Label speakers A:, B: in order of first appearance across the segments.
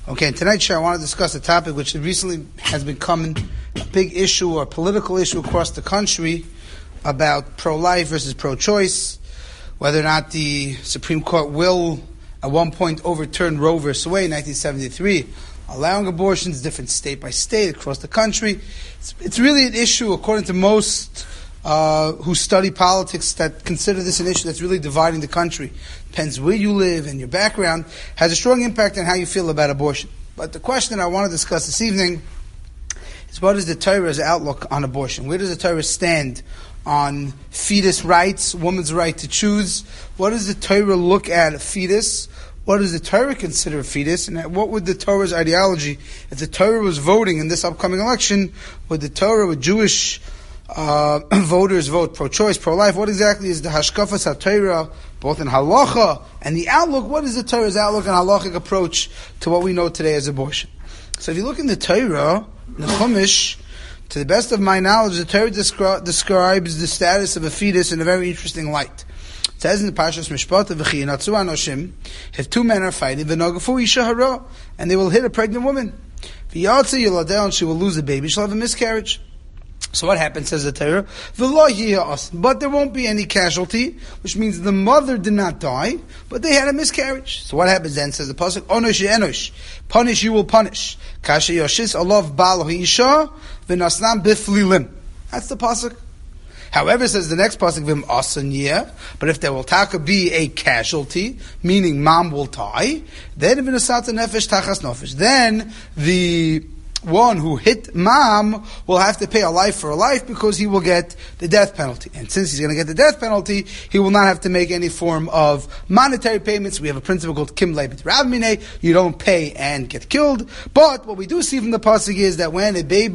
A: Okay, and tonight's show I want to discuss a topic which recently has become a big issue or political issue across the country about pro-life versus pro-choice, whether or not the Supreme Court will at one point overturn Roe versus Wade in 1973, allowing abortions different state by state across the country. It's really an issue, according to most who study politics, that consider this an issue that's really dividing the country. Depends where you live and your background, has a strong impact on how you feel about abortion. But the question I want to discuss this evening is, what is the Torah's outlook on abortion? Where does the Torah stand on fetus rights, woman's right to choose? What does the Torah look at a fetus? What does the Torah consider a fetus? And what would the Torah's ideology, if the Torah was voting in this upcoming election, would Jewish voters vote pro-choice, pro-life? What exactly is the hashkafas ha-Torah, both in halacha and the outlook? What is the Torah's outlook and halachic approach to what we know today as abortion? So if you look in the Torah, the Chumash, to the best of my knowledge, the Torah describes the status of a fetus in a very interesting light. It says in the Parshas Mishpat, "V'chi yinatzu anoshim," if two men are fighting, v'nogafu isha hara, and they will hit a pregnant woman, v'yatze yiladeh, and she will lose a baby, she'll have a miscarriage. So what happens, says the Torah? But there won't be any casualty, which means the mother did not die, but they had a miscarriage. So what happens then, says the Pasuk? Onosh ye'enosh. Punish, you will punish. Kashe yoshis alav bal ha'isha v'nasnam biflilim. That's the Pasuk. However, says the next Pasuk, v'im asan yeh, but if there will be a casualty, meaning mom will die, then v'nasata nefesh tachas nefesh. Then the one who hit mom will have to pay a life for a life, because he will get the death penalty. And since he's going to get the death penalty, he will not have to make any form of monetary payments. We have a principle called Kim Leibit Rav Minei. You don't pay and get killed. But what we do see from the pasuk is that when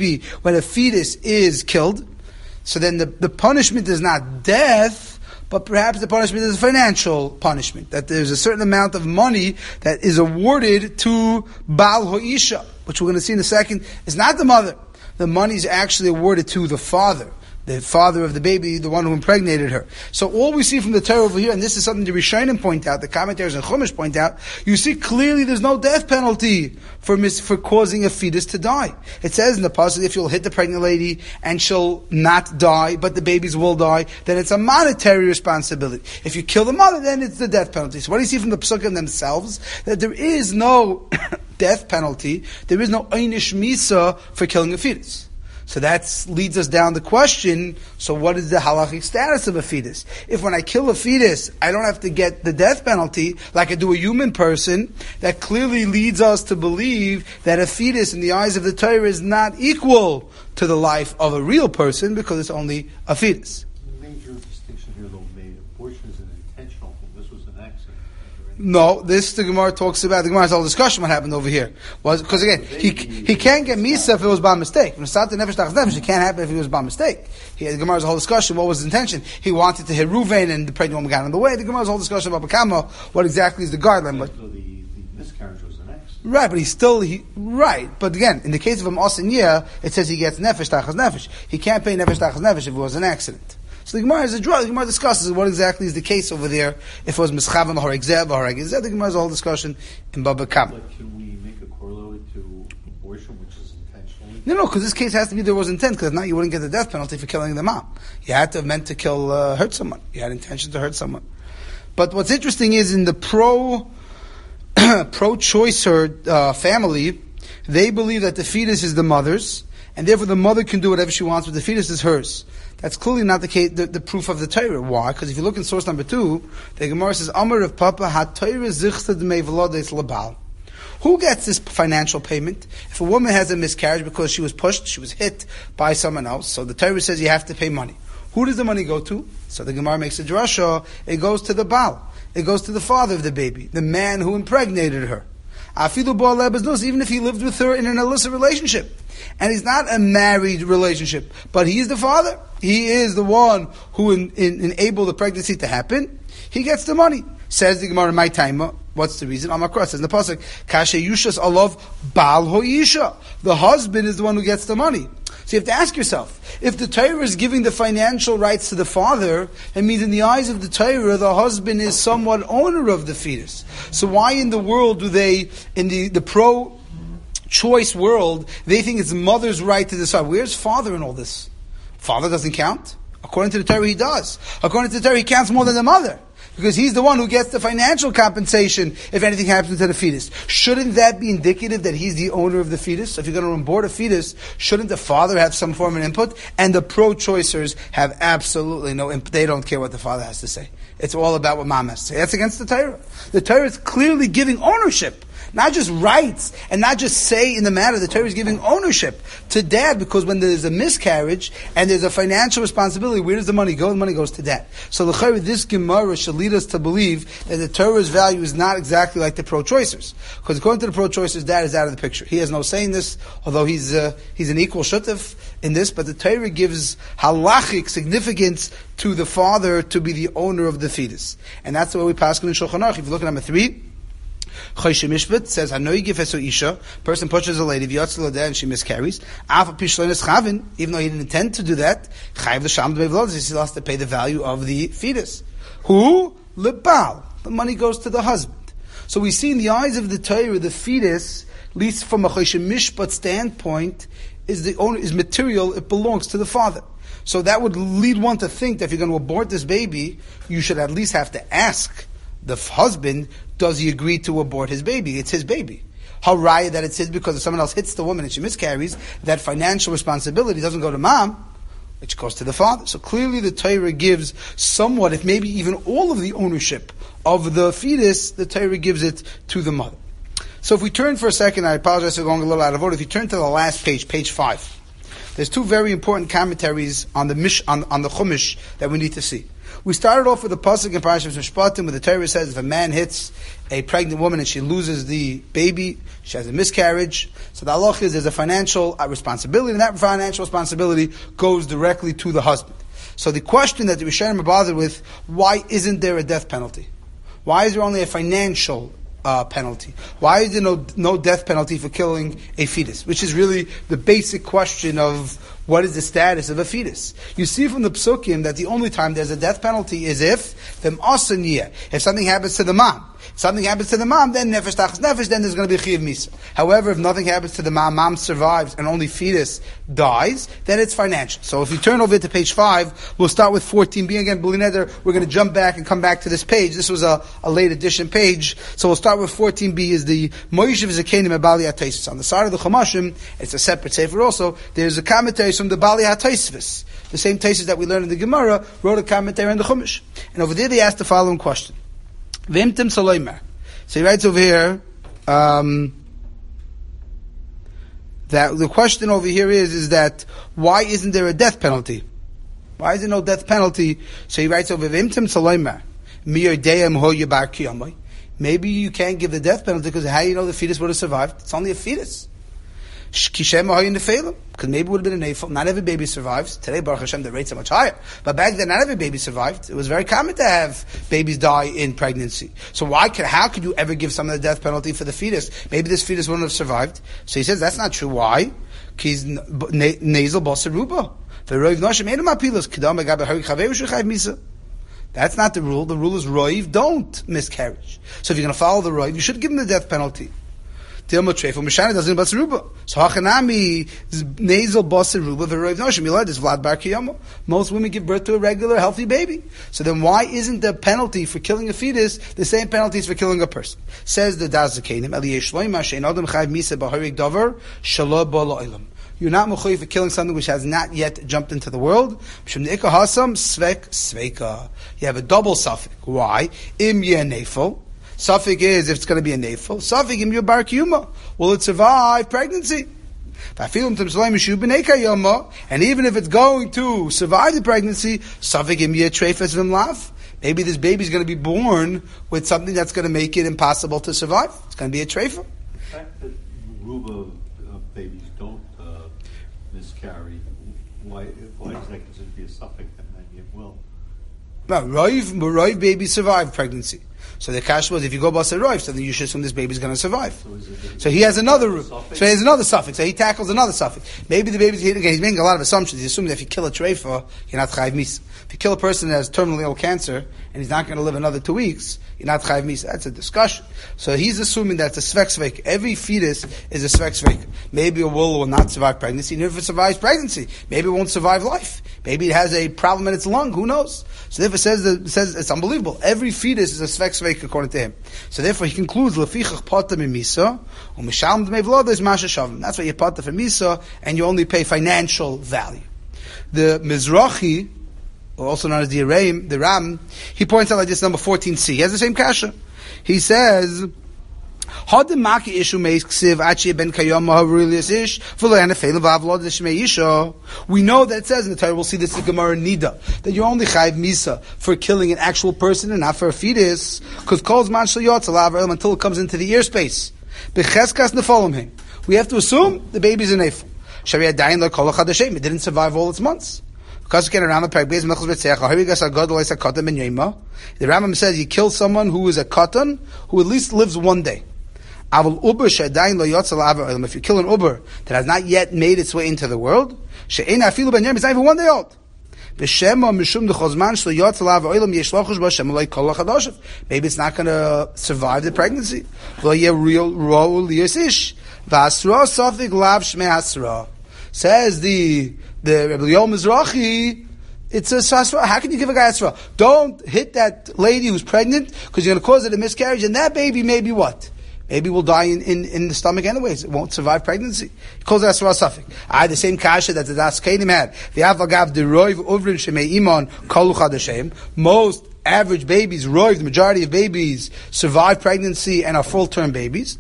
A: a fetus is killed, so then the punishment is not death, but perhaps the punishment is a financial punishment. That there's a certain amount of money that is awarded to Baal Ha'isha, which we're going to see in a second, is not the mother. The money is actually awarded to the father of the baby, the one who impregnated her. So all we see from the Torah over here, and this is something the Rishonim point out, the commentators and Chumash point out, you see clearly there's no death penalty for causing a fetus to die. It says in the passage, if you'll hit the pregnant lady and she'll not die, but the babies will die, then it's a monetary responsibility. If you kill the mother, then it's the death penalty. So what do you see from the Pesukim themselves? That there is no death penalty, there is no einish misa for killing a fetus. So that leads us down the question, so what is the halachic status of a fetus? If when I kill a fetus, I don't have to get the death penalty like I do a human person, that clearly leads us to believe that a fetus in the eyes of the Torah is not equal to the life of a real person, because it's only a fetus.
B: The major distinction here, though, made abortion is an intentional thing. This was an accident.
A: No, the Gemara talks about, the Gemara's whole discussion what happened over here was, because again, he can't get Misa if it was by mistake. It can't happen if it was by mistake. The Gemara's whole discussion, what was his intention? He wanted to hit Ruvain and the pregnant woman got in the way. The Gemara's whole discussion about Bakama, what exactly is the guideline. But
B: so the miscarriage was an accident.
A: Right, but right. But again, in the case of him Asin, it says he gets Nefesh Tachas Nefesh. He can't pay Nefesh Tachas Nefesh if it was an accident. So the Gemara discusses what exactly is the case over there. If it was Mischavan or Exev or Egezeh, the Gemara's whole discussion in Baba Kam.
B: But can we make a corollary to abortion, which is intentionally?
A: No, because this case has to be there was intent, because if not, you wouldn't get the death penalty for killing the mom. You had to have meant to hurt someone. You had intention to hurt someone. But what's interesting is in the pro-choicer family, they believe that the fetus is the mother's, and therefore the mother can do whatever she wants, but the fetus is hers. That's clearly not the case, the proof of the Torah. Why? Because if you look in source number 2, the Gemara says, Amar of Papa ha-Torah zichta d'mei v'lodes l'bal. Who gets this financial payment? If a woman has a miscarriage because she was pushed, she was hit by someone else, so the Torah says you have to pay money. Who does the money go to? So the Gemara makes a drasha, it goes to the Baal. It goes to the father of the baby, the man who impregnated her. Even if he lived with her in an illicit relationship. And he's not a married relationship, but he is the father. He is the one who enabled the pregnancy to happen. He gets the money. Says the Gemara, my time. What's the reason? Amakra says in the pasuk, Kashe Yushas Alav Baal Hoisha. The husband is the one who gets the money. So you have to ask yourself, if the Torah is giving the financial rights to the father, it means in the eyes of the Torah, the husband is somewhat owner of the fetus. So why in the world do they, in the pro choice world, they think it's mother's right to decide. Where's father in all this? Father doesn't count. According to the Torah, he does. According to the Torah, he counts more than the mother. Because he's the one who gets the financial compensation if anything happens to the fetus. Shouldn't that be indicative that he's the owner of the fetus? If you're going to abort a fetus, shouldn't the father have some form of input? And the pro-choicers have absolutely no input. They don't care what the father has to say. It's all about what mom has to say. That's against the Torah. The Torah is clearly giving ownership. Not just rights, and not just say in the matter. The Torah is giving ownership to dad, because when there's a miscarriage and there's a financial responsibility, where does the money go? The money goes to dad. So this Gemara should lead us to believe that the Torah's value is not exactly like the pro-choicers. Because according to the pro-choicers, dad is out of the picture. He has no say in this, although he's an equal shutef in this, but the Torah gives halachic significance to the father to be the owner of the fetus. And that's the way we pass in Shulchan Aruch. If you look at number 3, Choshe Mishpat says, "Hanoigif esu isha." Person pushes a lady, and she miscarries. Even though he didn't intend to do that, he still has to pay the value of the fetus. Who? Lebal. The money goes to the husband. So we see in the eyes of the Torah, the fetus, at least from a Choshe Mishpat standpoint, is material. It belongs to the father. So that would lead one to think that if you're going to abort this baby, you should at least have to ask the husband, does he agree to abort his baby? It's his baby. How raya that it's his, because if someone else hits the woman and she miscarries, that financial responsibility doesn't go to mom, it goes to the father. So clearly the Torah gives somewhat, if maybe even all of the ownership of the fetus, the Torah gives it to the mother. So if we turn for a second, I apologize for going a little out of order, if you turn to the last page, page 5, there's two very important commentaries on the Chumash that we need to see. We started off with a pasuk in Parashat Mishpatim, where the Torah says if a man hits a pregnant woman and she loses the baby, she has a miscarriage. So the halach is there's a financial responsibility, and that financial responsibility goes directly to the husband. So the question that the Rishonim are bothered with, why isn't there a death penalty? Why is there only a financial penalty? Why is there no death penalty for killing a fetus? Which is really the basic question of what is the status of a fetus. You see from the psukim that the only time there's a death penalty is if something happens to the mom. If something happens to the mom, then nefesh tachas nefesh, then there's going to be chiyuv misa. However, if nothing happens to the mom survives and only fetus dies, then it's financial. So if you turn over to page 5, we'll start with 14b. Again, B'li Neder, we're going to jump back and come back to this page. This was a late edition page. So we'll start with 14b is the Moishev Zakenim Bali HaTosfos. On the side of the Chumashim, it's a separate sefer also, there's a commentary from the Bali HaTosfos. The same Tosfos that we learned in the Gemara wrote a commentary on the Chumash. And over there they asked the following question. V'imtim Saloimer. So he writes over here, that the question over here is that why isn't there a death penalty? Why is there no death penalty? So he writes over V'imtim Saloimer. Maybe you can't give the death penalty because how do you know the fetus would have survived? It's only a fetus. Because maybe it would have been a nefel. Not every baby survives. Today, Baruch Hashem, the rates are much higher. But back then, not every baby survived. It was very common to have babies die in pregnancy. So how could you ever give someone the death penalty for the fetus? Maybe this fetus wouldn't have survived. So he says that's not true. Why? Nasal basaruba. That's not the rule. The rule is roiv, don't miscarriage. So if you're going to follow the roiv, you should give him the death penalty. So hachanami nasal basaruba v'roiv noshim yilad is Vlad bar kiyama. Most women give birth to a regular, healthy baby. So then why isn't the penalty for killing a fetus the same penalties for killing a person? Says the Daz Zakenim, Eliyeh Shloima she'en adam chayav misa b'harig davar shelo bo la'olam. You're not mechuyev for killing something which has not yet jumped into the world. You have a double suffix. Why? Im yeh nefel. Suffix is if it's going to be a nefel. Suffix im yeh bar kiyuma. Will it survive pregnancy? And even if it's going to survive the pregnancy, suffix im yeh treifes v'mlav. Maybe this baby is going to be born with something that's going to make it impossible to survive. It's going to be a treifa.
B: The fact that Ruba babies don't miscarry, why is that considered to be a suffix that maybe it will?
A: No, Roiv babies survive pregnancy. So the kash was, if you go basar roif, so then you should assume this baby is going to survive. So he has another root. So he has another suffix. So he tackles another suffix. Maybe the baby's, again, he's making a lot of assumptions. He's assuming that if you kill a treifa, you're not chayiv misa. If you kill a person that has terminally ill cancer, and he's not going to live another 2 weeks, you're not chayiv misa. That's a discussion. So he's assuming that it's a svek svek. Every fetus is a svek svek. Maybe a will not survive pregnancy, and if it survives pregnancy, maybe it won't survive life. Maybe it has a problem in its lung. Who knows? So therefore, it says it's unbelievable. Every fetus is a svek svek according to him. So therefore, he concludes lefichach patam misa u'mishalm dmei v'loda is masha shavim. That's why you pata for misa, and you only pay financial value. The Mizrahi, also known as the Ram, he points out like this, number 14c. He has the same kasha. He says, we know that it says in the Torah, we'll see this in Gemara Nida, that you're only chayiv misa for killing an actual person and not for a fetus, because calls man until it comes into the ear space. We have to assume the baby's an ephel. It didn't survive all its months. Because the Rambam says you kill someone who is a katan, who at least lives 1 day. If you kill an uber that has not yet made its way into the world, it's not even 1 day old. Maybe it's not going to survive the pregnancy. Says the Rebbe Yom Mizrahi, it's a sasra. How can you give a guy a sasra? Don't hit that lady who's pregnant, because you're going to cause it a miscarriage, and that baby maybe what? Maybe will die in the stomach anyways. It won't survive pregnancy. He calls it asra safik. The same kasha that the Das Kenim had. The avagav the roiv uvrin shemei iman kolu chadashem. Most average babies, roiv, the majority of babies, survive pregnancy and are full-term babies.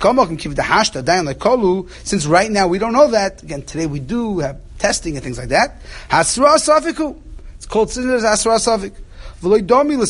A: Since right now we don't know that, again, today we do have testing and things like that. Hasra safiku. It's called sinners asra safik. He doesn't buy into the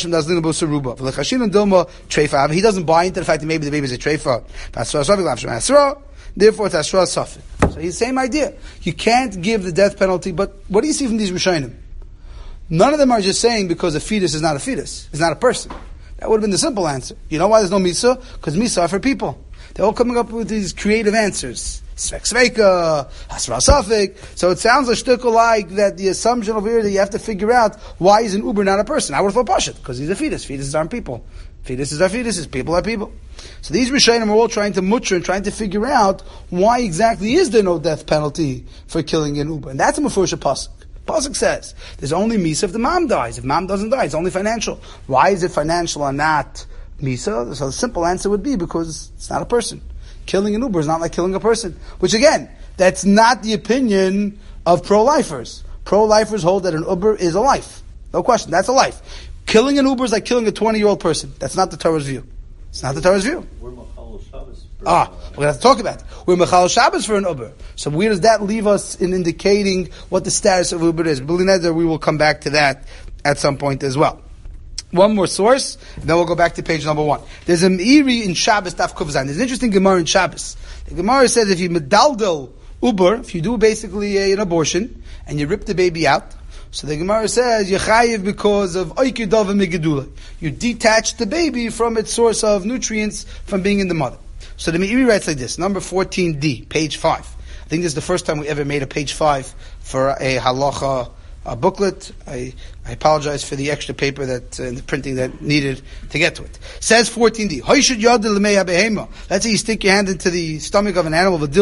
A: fact that maybe the baby is a treifa. Therefore, it's asra safik. So it's the same idea. You can't give the death penalty, but what do you see from these Rishonim? None of them are just saying because a fetus is not a fetus. It's not a person. That would have been the simple answer. You know why there's no misa? Because misa are for people. They're all coming up with these creative answers. Svek sveka, hasra safik. So it sounds a shtickle like that the assumption over here that you have to figure out why is an uber not a person. I would have thought pashut, because he's a fetus. Fetuses aren't people. Fetuses are fetuses. People are people. So these Rishonim are all trying to mutter and trying to figure out why exactly is there no death penalty for killing an uber. And that's a mefurish pasuk. Pasuk says there's only misa if the mom dies. If mom doesn't die, it's only financial. Why is it financial and not misa? So the simple answer would be because it's not a person. Killing an uber is not like killing a person. Which again, that's not the opinion of pro-lifers. Pro-lifers hold that an uber is a life. No question, that's a life. Killing an uber is like killing a 20-year-old person. That's not the Torah's view. It's not the Torah's view.
B: We're Machal Shabbos.
A: We're going to have to talk about it. We're Machal Shabbos for an uber. So where does that leave us in indicating what the status of uber is? We will come back to that at some point as well. One more source, and then we'll go back to page number 1. There's a Meiri in Shabbos, Daf Kuf Zayin. There's an interesting Gemara in Shabbos. The Gemara says if you medaldel uber, if you do basically an abortion, and you rip the baby out, so the Gemara says, you're chayiv because of oikidav migedula. You detach the baby from its source of nutrients from being in the mother. So the Meiri writes like this, number 14d, page 5. I think this is the first time we ever made a page 5 for a halacha booklet. I apologize for the extra paper that in the printing that needed to get to it. Says 14d. Let's say you stick your hand into the stomach of an animal. You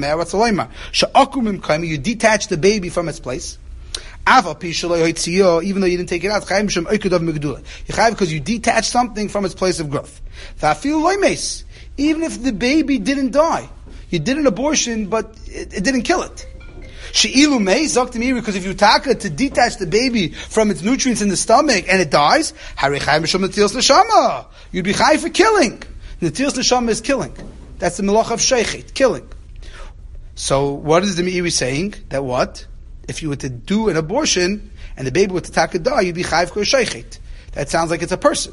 A: detach the baby from its place. Even though you didn't take it out, because you detached something from its place of growth. Even if the baby didn't die, you did an abortion, but it didn't kill it. She'ilu mei, Zaktimiri, because if you taka to detach the baby from its nutrients in the stomach and it dies, you'd be chai for killing. Netilas neshama is killing. That's the melach of sheichet, killing. So what is the Meiri saying? That what? If you were to do an abortion and the baby were to taka die, you'd be chai for sheichet. That sounds like it's a person.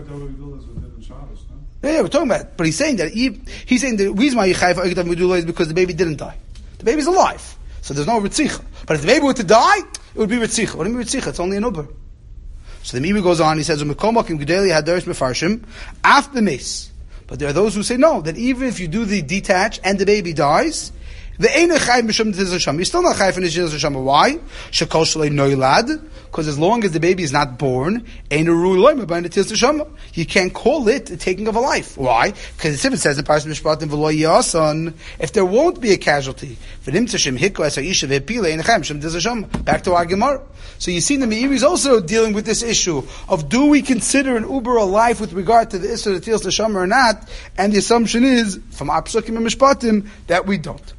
A: Yeah, we're talking about it. But he's saying that the reason why you chai for is because the baby didn't die. The baby's alive. So there's no ritzicha. But if the baby were to die, it would be ritzicha. What do you mean ritzicha? It's only an uber. So the Meiri goes on, he says, after mace. But there are those who say no, that even if you do the detach and the baby dies, you're still not chayv in Nishis Neshama. Why? Because as long as the baby is not born, you can't call it the taking of a life. Why? Because it says in Parashat Mishpatim, if there won't be a casualty, back to our Gemara. So you see, the Meiri is also dealing with this issue of, do we consider an uber a life with regard to the Isser of Tzilas Neshama or not? And the assumption is, from our Psukim and Mishpatim, that we don't.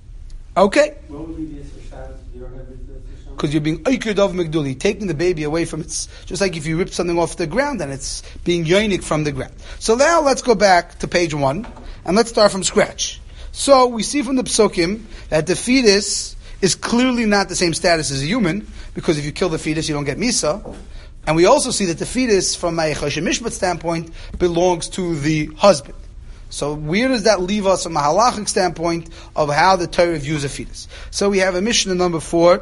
A: Okay?
C: What would be the Isser status if you don't have Isser?
A: Because you're being Oiked of Megduli, taking the baby away from its, just like if you rip something off the ground and it's being yoinik from the ground. So now let's go back to page 1, and let's start from scratch. So we see from the Psukim that the fetus is clearly not the same status as a human, because if you kill the fetus, you don't get Misa. And we also see that the fetus, from a Choshen Mishpat standpoint, belongs to the husband. So where does that leave us from a halachic standpoint of how the Torah views a fetus? So we have a Mishnah number 4,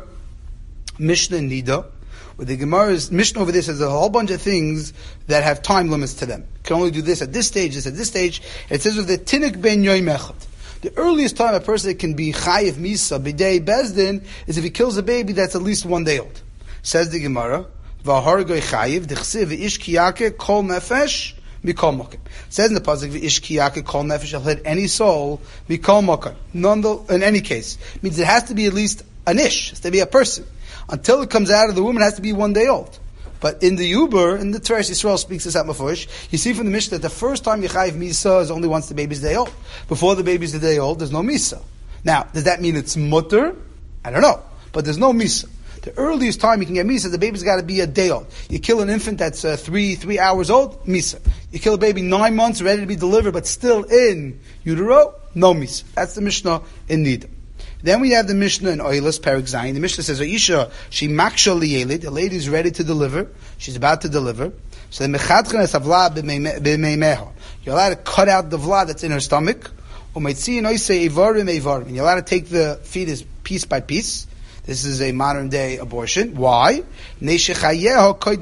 A: Mishnah Nida, where the Gemara's Mishnah over this has a whole bunch of things that have time limits to them. You can only do this at this stage, this at this stage. It says with the Tinik ben Yoim Echad. The earliest time a person can be Chayiv Misa B'dei Bezdin is if he kills a baby that's at least 1 day old. Says the Gemara, V'hargoy Chayiv, D'chsiv v'ish kiyake kol nefesh, Mikol Mokim. Says in the pasuk, "V'ish kiyake kol nefesh shall hit any soul Mikol Mokim." In any case, means it has to be at least an ish, it has to be a person. Until it comes out of the woman, it has to be 1 day old. But in the Uber, in the Teres Yisrael speaks this out mafurish, you see from the Mishnah that the first time you chayiv Misa is only once the baby's day old. Before the baby's a day old, there's no Misa. Now, does that mean it's mutter? I don't know. But there's no Misa. The earliest time you can get Misa, the baby's got to be a day old. You kill an infant that's 3 hours old, Misa. You kill a baby 9 months, ready to be delivered, but still in utero, no Misa. That's the Mishnah in Nida. Then we have the Mishnah in Oilus, Perek Zayin. The Mishnah says, Isha, she maksha liyelid, the lady is ready to deliver, she's about to deliver. So the mechadchen es havla b'meimeha. You're allowed to cut out the vla that's in her stomach. Umeitzi noise evarim evarim. And you're allowed to take the fetus piece by piece. This is a modern day abortion. Why? This Mishnah in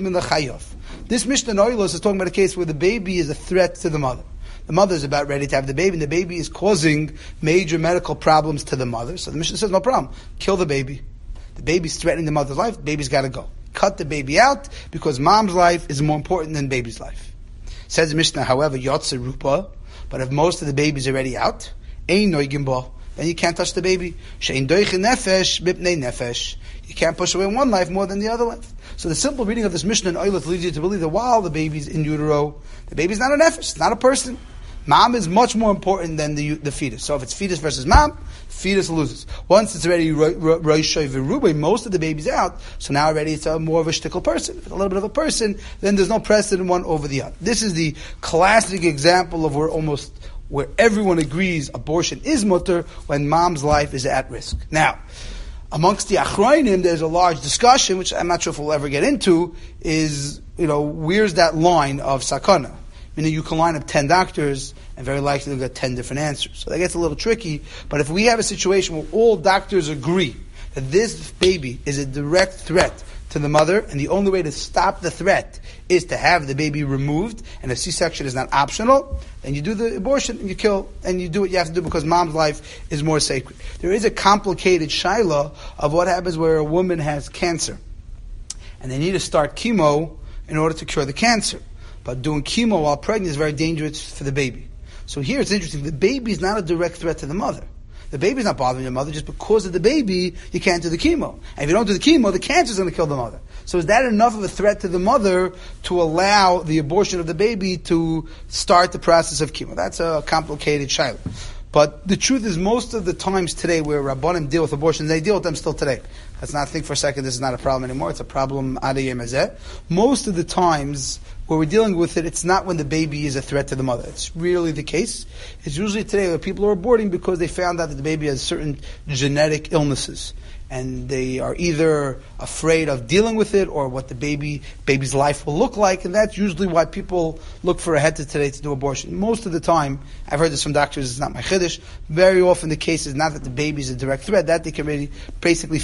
A: Oilus is talking about a case where the baby is a threat to the mother. The mother is about ready to have the baby, and the baby is causing major medical problems to the mother. So the Mishnah says, no problem. Kill the baby. The baby's threatening the mother's life. The baby's got to go. Cut the baby out, because mom's life is more important than baby's life. Says the Mishnah, however, Yotze Rupa, but if most of the baby's already out, Ein Noigim Bo, then you can't touch the baby. Shein Doiche Nefesh, Bipnei Nefesh. You can't push away one life more than the other life. So the simple reading of this Mishnah in Oilus leads you to believe that while the baby's in utero, the baby's not a nefesh, it's not a person. Mom is much more important than the fetus. So if it's fetus versus mom, fetus loses. Once it's already Roishay Verubay, most of the baby's out, so now already it's more of a shtickle person. If it's a little bit of a person, then there's no precedent one over the other. This is the classic example of where everyone agrees abortion is mutter when mom's life is at risk. Now, amongst the Achrayim, there's a large discussion, which I'm not sure if we'll ever get into, is, where's that line of sakana? Meaning you can line up 10 doctors, and very likely you'll get 10 different answers. So that gets a little tricky, but if we have a situation where all doctors agree that this baby is a direct threat to the mother, and the only way to stop the threat is to have the baby removed, and a C-section is not optional, then you do the abortion, and you kill, and you do what you have to do because mom's life is more sacred. There is a complicated shaila of what happens where a woman has cancer, and they need to start chemo in order to cure the cancer. But doing chemo while pregnant is very dangerous for the baby. So here it's interesting. The baby is not a direct threat to the mother. The baby's not bothering the mother. Just because of the baby, you can't do the chemo. And if you don't do the chemo, the cancer is going to kill the mother. So is that enough of a threat to the mother to allow the abortion of the baby to start the process of chemo? That's a complicated shaila. But the truth is, most of the times today where Rabbanim deal with abortion, they deal with them still today. Let's not think for a second this is not a problem anymore. It's a problem adayim hazeh. Most of the times where we're dealing with it, it's not when the baby is a threat to the mother. It's really the case. It's usually today where people are aborting because they found out that the baby has certain genetic illnesses. And they are either afraid of dealing with it or what the baby's life will look like, and that's usually why people look for a heter today to do abortion. Most of the time, I've heard this from doctors, it's not my chiddush, very often the case is not that the baby is a direct threat, that they can really basically fix today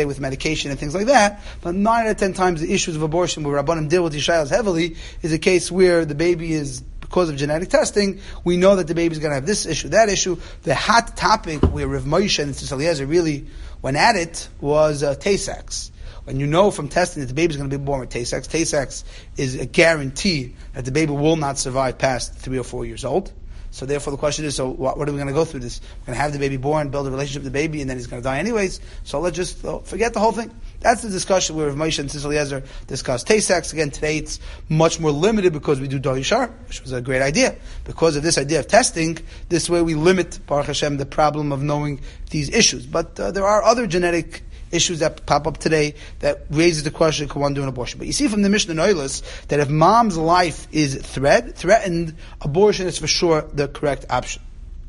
A: with medication and things like that. But 9 out of 10 times the issues of abortion where Rabbanim deal with Yishayos heavily is a case where the baby is, because of genetic testing, we know that the baby is going to have this issue, that issue. The hot topic where Rav Moshe and Tzitz Eliezer really went at it was Tay-Sachs. When you know from testing that the baby is going to be born with Tay-Sachs, Tay-Sachs is a guarantee that the baby will not survive past 3 or 4 years old. So therefore the question is, so what are we going to go through this? We're going to have the baby born, build a relationship with the baby, and then he's going to die anyways. So let's just forget the whole thing. That's the discussion where Rav Moshe and Tzitz Eliezer discussed Tay-Sachs. Again, today it's much more limited because we do Dor Yishar, which was a great idea. Because of this idea of testing, this way we limit, Baruch Hashem, the problem of knowing these issues. But there are other genetic issues that pop up today that raises the question, can one do an abortion? But you see from the Mishnah Noilis that if mom's life is threatened, abortion is for sure the correct option.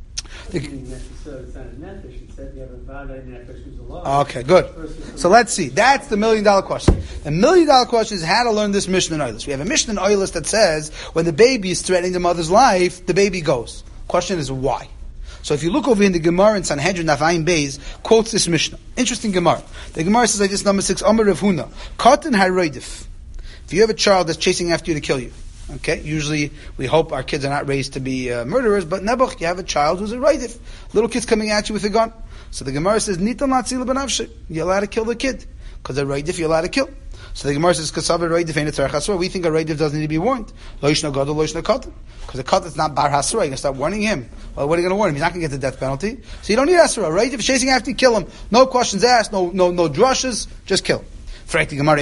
A: Okay, good. So let's see. That's the $1 million question. The $1 million question is how to learn this Mishnah Noilis. We have a Mishnah Noilis that says when the baby is threatening the mother's life, the baby goes. Question is why? So if you look over in the Gemara in Sanhedrin Navaim Beis, quotes this Mishnah. Interesting Gemara. The Gemara says like this, number 6, Amar Rav Huna, Katan haroidif. If you have a child that's chasing after you to kill you, okay, usually we hope our kids are not raised to be murderers, but nebuch, you have a child who's a roidif. Little kid's coming at you with a gun. So the Gemara says, Nitam latzila b'nafshe. You're allowed to kill the kid. Because a roidif you're allowed to kill. So the Gemara says, Kasav roidif ain't a tzarech hasra. We think a roidif doesn't need to be warned. Lo yishna gadol, lo yishna katan. Because a katan is not bar hasra. You're going to start warning him. Well, what are you going to warn him? He's not going to get the death penalty. So you don't need hasra. Right? If you're chasing after you, kill him. No questions asked, no drushes, just kill him. Our Mishnah and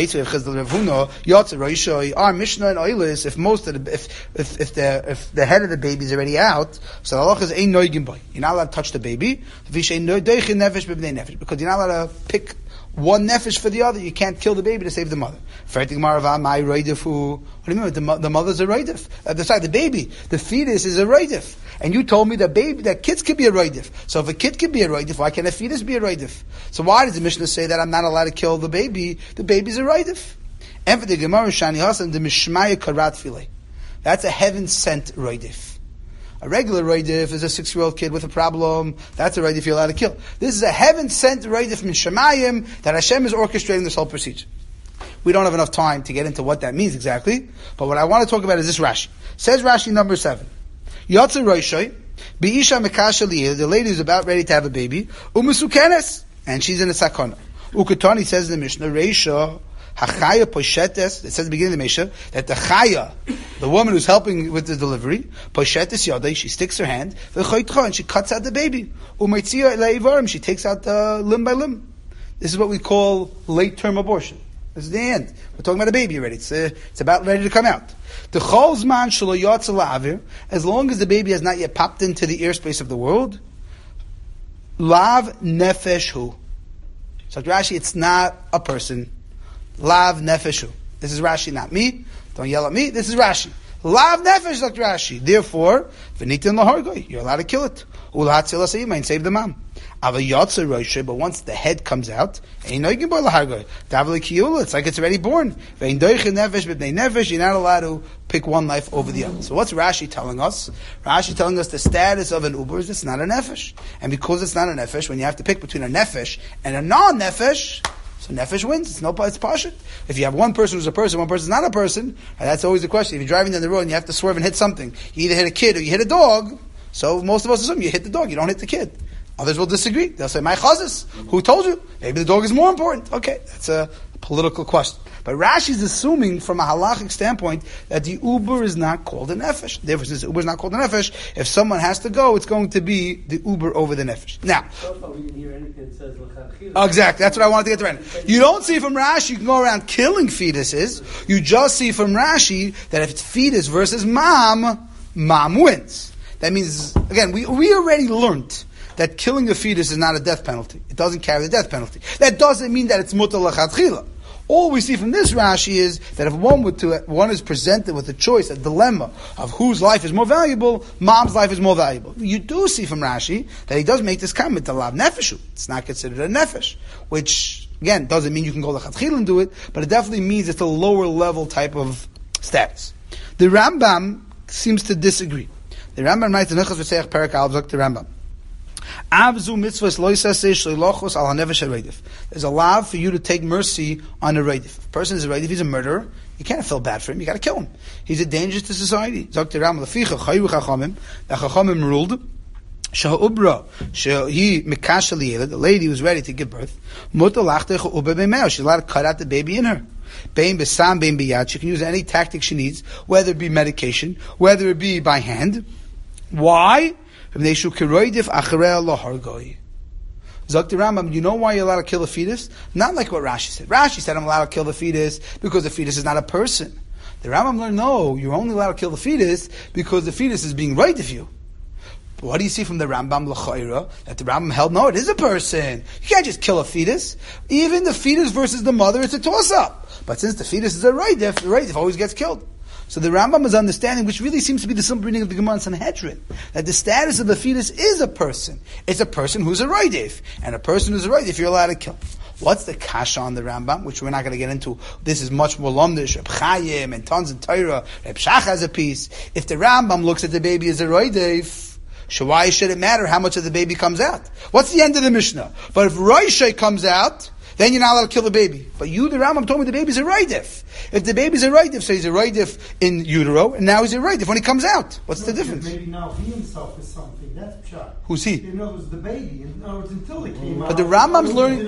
A: Oilis, if the head of the baby is already out, so the halacha is ein noigim boy. You're not allowed to touch the baby because you're not allowed to pick one nefesh for the other. You can't kill the baby to save the mother. What do you mean? The mother's a roidif. The baby, the fetus is a roidif. And you told me that kids could be a roidif. So if a kid can be a roidif, why can't a fetus be a roidif? So why does the Mishnah say that I'm not allowed to kill the baby? The baby's a roidif. And for the Gemara Shani Hasan, the Mishmaya Karat Fileh. That's a heaven-sent roidif. A regular roidif is a 6-year-old kid with a problem. That's a roidif you're allowed to kill. This is a heaven-sent roidif min Shemayim that Hashem is orchestrating this whole procedure. We don't have enough time to get into what that means exactly, but what I want to talk about is this Rashi. Says Rashi number 7. Yotze Roshoi, Be'isha Mekasha Liyeh, the lady is about ready to have a baby, Umusukenes, and she's in a sakana. Ukutani says in the Mishnah, Reisha, Hachaya Poshetes, it says at the beginning of the Mishnah, that the Chaya, the woman who's helping with the delivery, Poshetes Yodai, she sticks her hand, and she cuts out the baby. Umeitzia Leivarim, she takes out limb by limb. This is what we call late-term abortion. This is the end. We're talking about a baby already. It's about ready to come out. The cholzman shelo yotze la'avir, as long as the baby has not yet popped into the airspace of the world, lav nefesh hu. So Rashi, it's not a person. Lav nefesh hu. This is Rashi, not me. Don't yell at me. This is Rashi. Lav nefesh, Dr. Rashi. Therefore, v'nitin lahargoi, you're allowed to kill it. Ulahatzil asayim, and save the mom. But once the head comes out, it's like it's already born. You're not allowed to pick one life over the other. So what's Rashi telling us? Rashi telling us the status of an uber is it's not a nefesh. And because it's not a nefesh, when you have to pick between a nefesh and a non-nefesh, so nefesh wins. It's pashut. If you have one person who's a person, one person's not a person, that's always the question. If you're driving down the road and you have to swerve and hit something, you either hit a kid or you hit a dog. So most of us assume you hit the dog, you don't hit the kid. Others will disagree. They'll say, my chazis, who told you? Maybe the dog is more important. Okay, that's a political question. But Rashi is assuming from a halachic standpoint that the uber is not called a nefesh. Therefore, since the uber is not called a nefesh, if someone has to go, it's going to be the uber over the nefesh. Now,
C: so far we didn't hear anything that says
A: exactly, that's what I wanted to get to right. You don't see from Rashi you can go around killing fetuses. You just see from Rashi that if it's fetus versus mom wins. That means, again, we already learned that killing a fetus is not a death penalty. It doesn't carry the death penalty. That doesn't mean that it's mutar l'chatchila. All we see from this Rashi is that if one is presented with a choice, a dilemma of whose life is more valuable, mom's life is more valuable. You do see from Rashi that he does make this comment, the lav nefeshu. It's not considered a nefesh, which again doesn't mean you can go l'chatchila and do it, but it definitely means it's a lower level type of status. The Rambam seems to disagree. The Rambam writes in Nechas V'Seich Perek Aleph, the Rambam. Avzu mitzvahs loisaseh shleilochos al hanevesh hareidif. There's a law for you to take mercy on a reidif. If a person is a reidif, he's a murderer. You can't feel bad for him. You got to kill him. He's a danger to society. Dr. Ram Laficha Chayu Chachamim. The Chachamim ruled. Shahubra, he mikasha liyeled, the lady was ready to give birth. Muta lachte cha'uba b'meo. She's allowed to cut out the baby in her. Bein b'sam, bein b'yad. She can use any tactic she needs, whether it be medication, whether it be by hand. Why? Zok the Rambam, you know why you're allowed to kill a fetus? Not like what Rashi said. Rashi said I'm allowed to kill the fetus because the fetus is not a person. The Rambam learned, no, you're only allowed to kill the fetus because the fetus is being right of you. But what do you see from the Rambam L'chaira? That the Rambam held, no, it is a person. You can't just kill a fetus. Even the fetus versus the mother, it's a toss-up. But since the fetus is a raidif, the raidif always gets killed. So the Rambam is understanding, which really seems to be the simple reading of the Gemara in Sanhedrin, that the status of the fetus is a person. It's a person who's a raidif. And a person who's a raidif, you're allowed to kill. What's the kasha on the Rambam, which we're not going to get into? This is much more lumdish. Reb Chaim and tons of Torah. Reb Shach has a piece. If the Rambam looks at the baby as a raidif, so why should it matter how much of the baby comes out? What's the end of the Mishnah? But if Roishay comes out, then you're not allowed to kill the baby. But you, the Rambam, told me the baby's a raidif. If the baby's a raidif, so he's a raidif in utero, and now he's a raidif when he comes out. What's the difference?
D: Maybe now he himself is something. That's pshat.
A: Who's he?
D: In other words, the baby. In other words, until he came out.
A: But the Rambam's learning.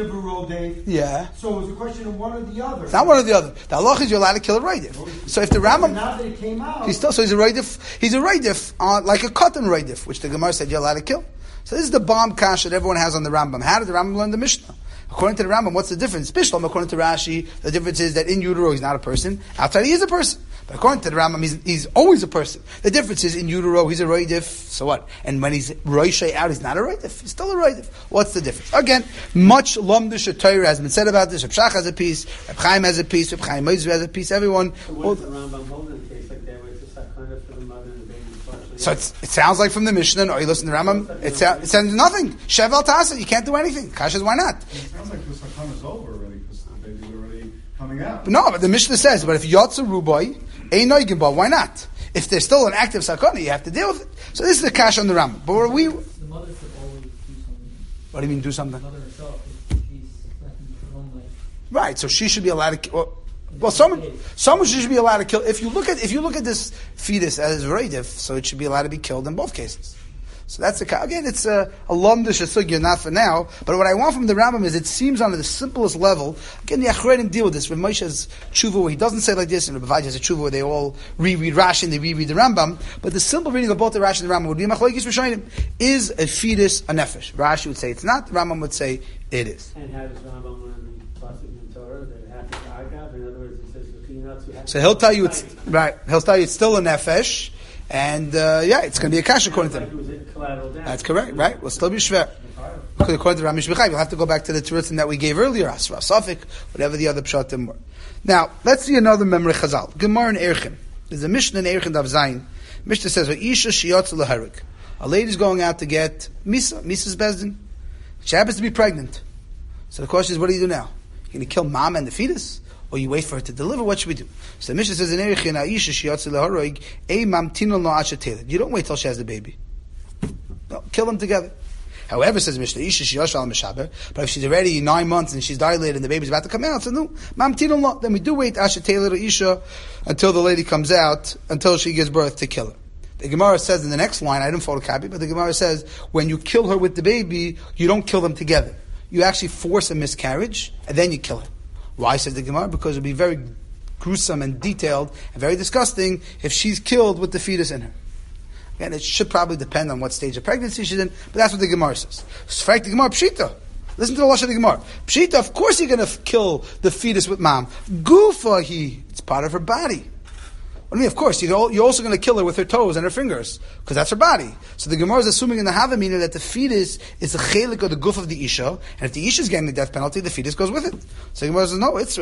D: Yeah. So it was a question of one or the other.
A: It's not one or the other. The halach is you're allowed to kill a raidif. So if the Rambam,
D: now that it came out,
A: he's a raidif. He's a raidif, like a cotton raidif, which the Gemara said you're allowed to kill. So this is the bomb kash that everyone has on the Rambam. How did the Rambam learn the Mishnah? According to the Rambam, what's the difference? Bishlam, according to Rashi, the difference is that in utero he's not a person. Outside he is a person. But according to the Rambam, he's always a person. The difference is in utero he's a roidif. So what? And when he's roishay out, he's not a roidif. He's still a roidif. What's the difference? Again, much lumdish Torah has been said about this. Reb Shach has a piece. Reb Chaim has a piece. Reb Chaim Moshe has a piece. Everyone.
C: So what the Rambam hold in a case like that where it's a sakana for the mother and the baby?
A: So it sounds like from the Mishnah, or you listen to the Rambam, it sounds nothing. Shevel Tasa, you can't do anything. Kashas, why not?
E: It sounds like the sakana is over already because the baby's already coming out.
A: No, but the Mishnah says, but if Yotza Rubai, Ein Noigin Ba, why not? If there's still an active sakana, you have to deal with it. So this is the kash on the Rambam. But were we?
F: The mother should always do something.
A: What do you mean do something?
F: The mother herself, if she's expecting her own life.
A: Right, so she should be allowed to. Well, someone should be allowed to kill. If you look at this fetus as raidif, so it should be allowed to be killed in both cases. So that's again, it's a lumdish sugya, not for now. But what I want from the Rambam is, it seems on the simplest level. Again, the Achronim deal with this. Rav Moshe has tshuva where he doesn't say like this, and Rav Avadya has a tshuva where they all reread Rashi and they reread the Rambam. But the simple reading of both the Rashi and the Rambam would be machlokes rishonim. Is a fetus a nefesh? Rashi would say it's not. The Rambam would say it is.
C: And how does Rambam learn the pasuk in Torah that it happens to Agav? In other words, it says the peanuts who have.
A: So he'll tell you it's right. He'll tell you it's still a nefesh. And it's going to be a kash according to him. That's correct, right? We'll still be shver. According to Rami Shvichai, we'll have to go back to the Terutzim that we gave earlier, Asra, Safik, whatever the other pshatim were. Now, let's see another memory chazal. Gemara in Erchin. There's a Mishnah in Erchin Dav Zayin. Mishnah says, Isha shiyotz leharik. A lady's going out to get Misa. Misa's bezdin. She happens to be pregnant. So the question is, what do you do now? You're going to kill mom and the fetus? Or you wait for her to deliver? What should we do? So the Mishnah says in Erichin, Aisha shiyotz leharig, mamtino lo asha. You don't wait till she has the baby. No, kill them together. However, says Mishnah, Isha shiyosh al meshaber. But if she's already 9 months and she's dilated and the baby's about to come out, so no, mamtino lo. Then we do wait asha teler or Isha until the lady comes out, until she gives birth to kill her. The Gemara says in the next line, I didn't photocopy, but the Gemara says when you kill her with the baby, you don't kill them together. You actually force a miscarriage and then you kill her. Why, says the Gemara? Because it would be very gruesome and detailed and very disgusting if she's killed with the fetus in her. Again, it should probably depend on what stage of pregnancy she's in, but that's what the Gemara says. Strike the Gemara, Pshita. Listen to the Lashon of the Gemara. Pshita, of course you're going to kill the fetus with mom. Gufa, it's part of her body. What do you mean? Of course, you're also going to kill her with her toes and her fingers, because that's her body. So the Gemara is assuming in the Havamina that the fetus is the chelik of the guf of the Isha, and if the Isha is getting the death penalty, the fetus goes with it. So the Gemara says, no, it's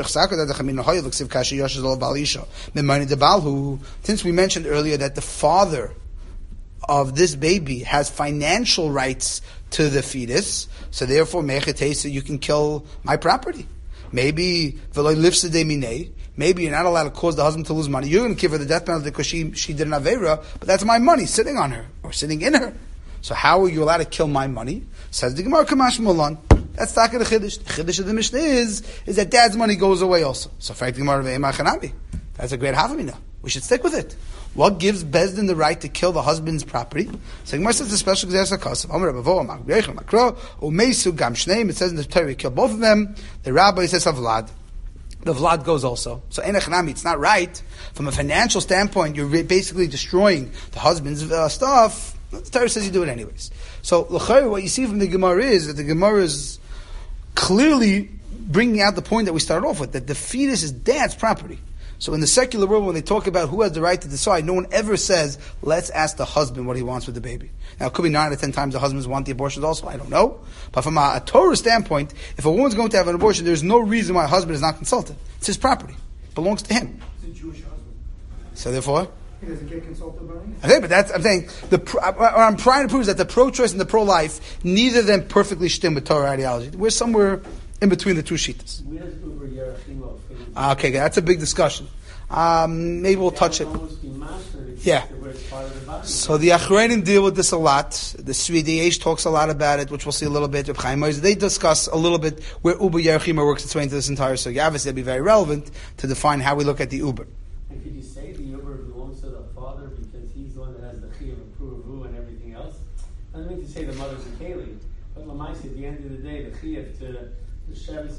A: since we mentioned earlier that the father of this baby has financial rights to the fetus, so therefore, you can kill my property. Maybe maybe you're not allowed to cause the husband to lose money. You're going to give her the death penalty because she did an avera, but that's my money sitting on her or sitting in her. So how are you allowed to kill my money? Says the Gemara, Kamash Mulan. That's taka the Chiddush. The Chiddush of the Mishnah is that dad's money goes away also. So fact the Gemara, that's a great Havamina. We should stick with it. What gives Bezdin the right to kill the husband's property? So Gemara says the special Gzeres HaKasav. It says in the Torah, you kill both of them. The rabbi says Vlad. The Vlad goes also. So Enechanami, it's not right. From a financial standpoint, you're basically destroying the husband's stuff. The Torah says you do it anyways. So l'chayr, what you see from the Gemara is that the Gemara is clearly bringing out the point that we started off with, that the fetus is dad's property. So in the secular world, when they talk about who has the right to decide, no one ever says, let's ask the husband what he wants with the baby. Now, it could be 9 out of 10 times the husbands want the abortions also, I don't know. But from a Torah standpoint, if a woman's going to have an abortion, there's no reason why a husband is not consulted. It's his property. It belongs to him.
D: It's a Jewish husband.
A: So therefore?
D: He doesn't get consulted by anything.
A: Okay, but I'm saying, what I'm trying to prove is that the pro-choice and the pro-life, neither of them perfectly stem with Torah ideology. We're somewhere in between the two shittas. Okay, that's a big discussion. Maybe we'll touch it. Yeah. So the Achronim deal with this a lot. The Svidei talks a lot about it, which we'll see a little bit. They discuss a little bit where Uber Yerachima works its way into this entire sugya. Obviously, it'd be very relevant to define how we look at the Uber.
C: And could you say the Uber belongs to the father because he's the one that has the chi of approval and everything else? I don't mean to say the mother's a keli, but Lamaisi, at the end of the day, the chi to the Shevis,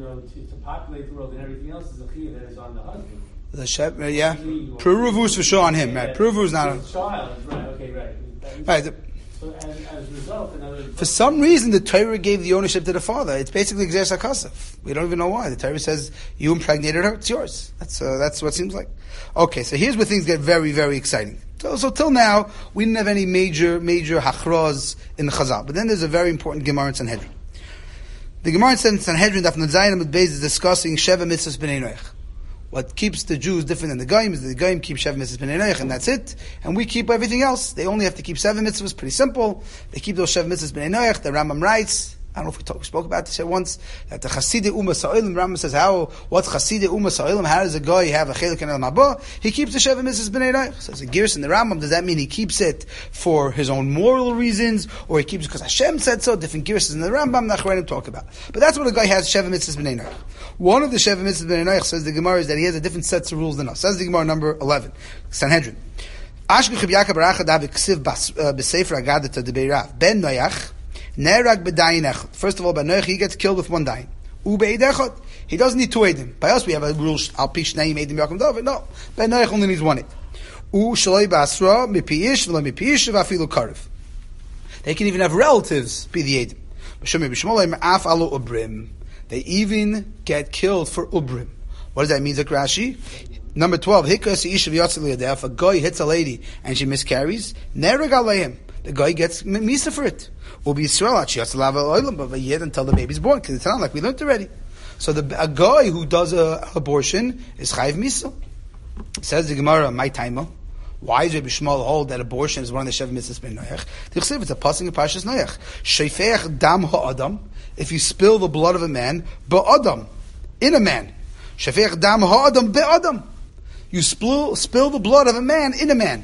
C: to populate the world and everything else is a chi that is on the husband.
A: The Shev, yeah. Pruruvus for sure on him, right? Pruruvus not on.
C: Child, right? Okay, right.
A: Right.
C: So as a result, in other words,
A: for some reason, the Torah gave the ownership to the father. It's basically Gzeres HaKasav. We don't even know why. The Torah says you impregnated her; it's yours. That's what it seems like. Okay, so here's where things get very, very exciting. So till now, we didn't have any major hachros in the Chazal. But then there's a very important Gemara in Sanhedrin. The Gemara in Sanhedrin, Daf Nazayin Amud Beis, is discussing Sheva Mitzvahs B'nei Noach. What keeps the Jews different than the Goyim is that the Goyim keep Sheva Mitzvahs B'nei Noach, and that's it. And we keep everything else. They only have to keep 7 mitzvahs, pretty simple. They keep those Sheva Mitzvahs B'nei Noach. The Rambam writes, I don't know if we spoke about this here once, that the Chasidei Ummah Sa'olim, Rambam says, what's Chasidei Ummah Sa'olim? How does a guy have a chelik in El Mabah? He keeps the Sheva Mitzvahs B'nei Noach. So it's a gears in the Rambam. Does that mean he keeps it for his own moral reasons, or he keeps it because Hashem said so? Different gears in the Rambam, Nachronim talk about. But that's what a guy has, Sheva Mitzvahs B'nei Noach. One of the Sheva Mitzvahs B'nei Noach, says the Gemara, is that he has a different sets of rules than us. Says the Gemara number 11, Sanhedrin. Ashkech Yaakov Baracha David Ksiv B'Sefer Agadah to Beirav Ben Noach. Nerag b'dayin echad. First of all, by Noach, he gets killed with one dayin. Ubeid echad. He doesn't need 2 edim. By us, we have a rule, al pi shneim edim yakum david. No. By Noach only needs 1 ed. Shaloi b'asra, mipi ish, v'lo mipi ish, v'afilu karev. They can even have relatives be the edim. B'shomei b'shmolei ma'af alo ubrim. They even get killed for ubrim. What does that mean, Rashi? Number 12, hikas ish v'yatzil yadeh. If a guy hits a lady and she miscarries, nerag aleim. The guy gets misa for it. Will be Yisrael but yet until the baby's born, because it's not like we learned already. So a guy who does an abortion is chayiv misa. Says the Gemara, my taima. Why is Rabbi Shmuel hold that abortion is one of the Sheva Mitzvahs B'nei Noach? It's a passing of Parshas Noach. Sheifech dam ha'adam. If you spill the blood of a man, ba'adam, in a man. Sheifech dam ha'adam be'adam. You spill the blood of a man in a man.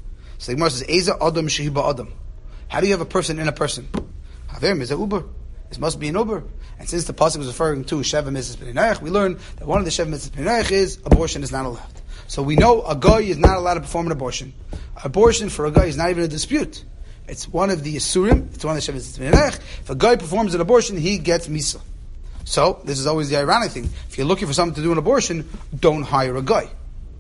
A: So the Gemara says, Eza adam shehi ba'adam. How do you have a person in a person? Haverim is a uber. This must be an uber. And since the pasuk was referring to Sheva Mitzvahs B'nei Noach, we learn that one of the Sheva Mitzvahs B'nei Noach is abortion is not allowed. So we know a guy is not allowed to perform an abortion. Abortion for a guy is not even a dispute. It's one of the Yisurim. It's one of the Sheva Mitzvahs B'nei Noach. If a guy performs an abortion, he gets misa. So this is always the ironic thing. If you're looking for someone to do an abortion, don't hire a guy.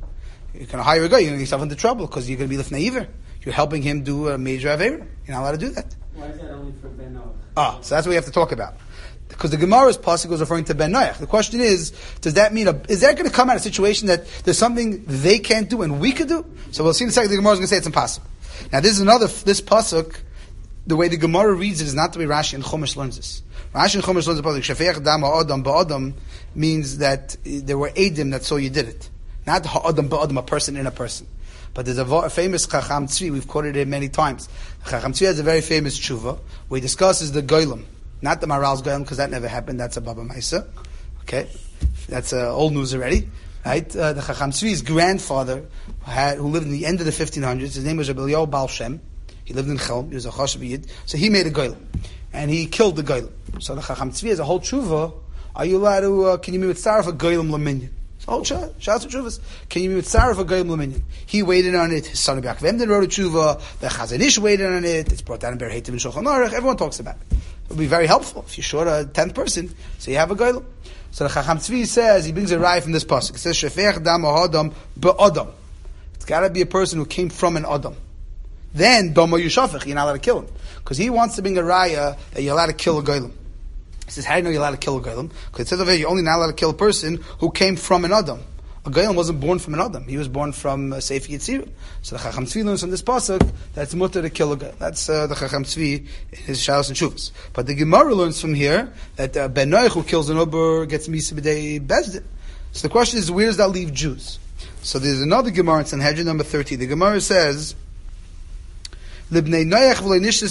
A: You can hire a guy, you're going to get yourself into trouble because you're going to be lifnei iver. You're helping him do a major avera. You're not allowed to do that.
C: Why is that only for Ben Noach?
A: So that's what we have to talk about. Because the Gemara's pasuk was referring to Ben Noach. The question is, does that mean, is that going to come out of a situation that there's something they can't do and we could do? So we'll see in a second, the Gemara is going to say it's impossible. Now this pasuk, the way the Gemara reads it is not the way Rashi and Chumash learns this. Rashi and Chumash learns the pasuk, Shefech dam ha'adam ba'adam, means that there were edim that saw you did it. Not ha'adam ba'adam, a person in a person. But there's a famous Chacham Tzvi, we've quoted it many times. Chacham Tzvi has a very famous tshuva, where he discusses the Goyim. Not the Maral's Goyim, because that never happened, that's a Baba Maisa. Okay? That's old news already. Right? The Chacham Tzvi's grandfather, who lived in the end of the 1500s, his name was Rabbi Eliyahu Baal Shem. He lived in Chelm. He was a Chashav Yid. So he made a goylem. And he killed the goylem. So the Chacham Tzvi has a whole tshuva. Are you allowed to, can you be mitzaref a goylem l'minyan? It's a whole shout to tshuvas. Can you be mitzaref a goylem l'minyan? He waited on it. His son Yaakov Emden wrote a tshuva. The Chazon Ish waited on it. It's brought down in Ber Heitiv and Shulchan Aruch. Everyone talks about it. It would be very helpful if you're short a 10th person. So you have a goylem. So the Chacham Tzvi says, he brings a raya from this pasuk. It says, Shefech dam ha'adam be'adam. It's got to be a person who came from an adam. Then, Domo Yushafech, you're not allowed to kill him. Because he wants to bring a raya that you're allowed to kill a goylem. He says, how do you know you're allowed to kill a goylem? Because it says over here, you're only not allowed to kill a person who came from an adam. A goylem wasn't born from an adam. He was born from Sefer Yetzirah. So the Chacham Tzvi learns from this pasuk that it's mutter to kill a goylem. That's the Chacham Tzvi in his Shalos and Shuvas. But the Gemara learns from here that Ben Noach who kills an Uber gets Misa B'dei Bezdin. So the question is, where does that leave Jews? So there's another Gemara in Sanhedrin number 30. The Gemara says, the Gemara has